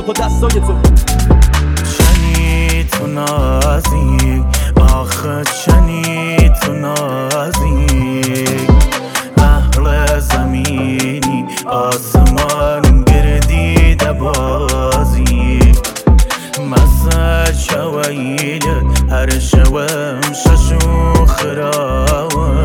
تو دستای تو. چنی تو نازی آخه چنی تو نازی اهل زمینی آسمان گردیده بازی مسا شویل هر شوم ششو خراوم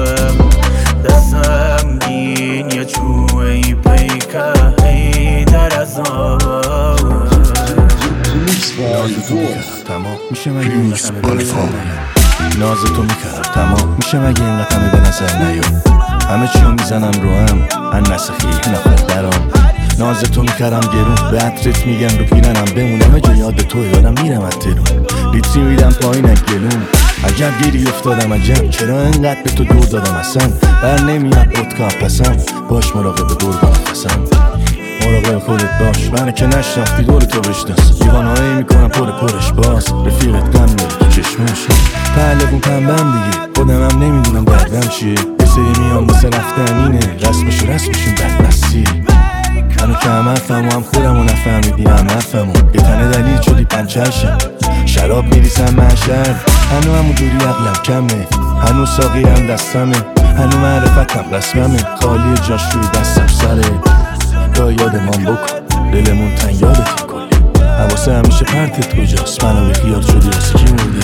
دستم گین یا چوی پیکه هیدر ازاوم ناز تو میکرد تمام میشه مگه این قطمه به نظر نیاد ناز تو میکرد تمام میشه مگه این قطمه به نظر نیاد همه چیو میزنم رو ان نسخی نفر درام ناز تو میکردم گرون به عطرت میگم رو پیرنم بمونم جا یاد توی دارم میرم از ترون لیتری میدم پایین از گلوم عجب گیری افتادم عجب چرا انقدر به تو دور دادم اصلا بر نمیاد ودکا پسم باش مراقب دور بنفسم مراقب خودت باش منو که نشناختی دور تو بشناس دیوانهایی میکنم پرش باز رفیقت غم میاره تو چشمش پهلوون پنبم دیگه خودمم نمیدونم دردم چیه بسه میام واسه رفتن اینه رسمشون بدمستی منو که هم هم خودمو نفهمیدی هم نفهمو یه تنه دلیل شدی پنچرشم شراب میریسم محشر هنو همون دوری عقلم کمه هنو ساقی هم دستمه هنو معرفتم رسممه خالی جاش روی دستم سره تا یادمان بکن دلمون تن یادت کلی حواسه همیشه پرتت کجاست منو به خیال شدی واسه کی مردی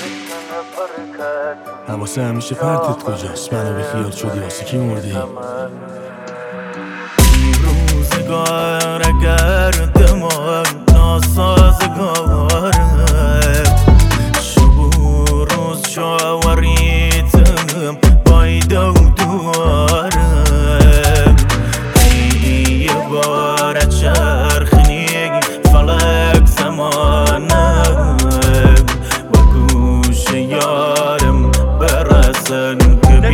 حواسه همیشه پرتت کجاست منو به خیال شدی واسه کی مردی روزگار اگر دمان ناسازگاره شب و روز شاوریتم بایده و دواره یه بار چرخنی فلک زمانه و گوش یارم برسن که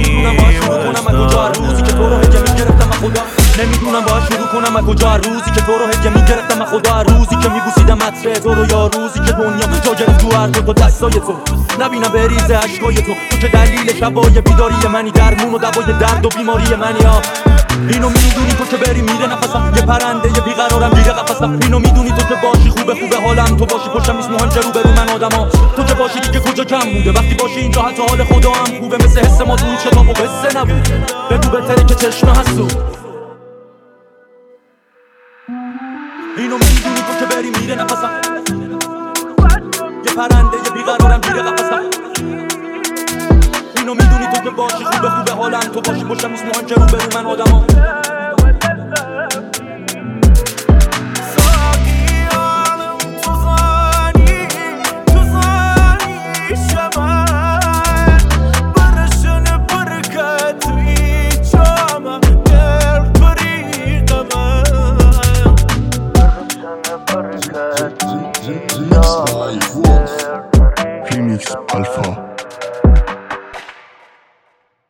نمیدونم باید شروع کنم از کجا روزی که تو رو هجه میگرفتم خدا روزی که میبوسیدم عطر تو رو یا روزی که دنیا جا گرفت تو هر دو تا دستای تو نبینم بریزه عشقای تو که دلیل شبای بیداری منی درمون و دوای درد و بیماری منی اینو میدونی تو که بری میره نفسم یه پرنده یه بیقرارم میره قفسم اینو میدونی تو که باشی خوبه حالم تو باشی پشتم نیست مهم رو برو من آدما تو که باشی دیگه کجا کم بوده وقتی باشی اینجا حتی حال خدا هم خوبه مثل حس ما توی کتاب و قصه نبوده بگو بهتره که چشمه هستو اینو میدونی تو که بری میره نفسم یه پرنده یه بیقرارم میره قفسم اینو میدونی تو که باشی خوبه حالم تو باشی پشتم نیست مهم رو برو من آدما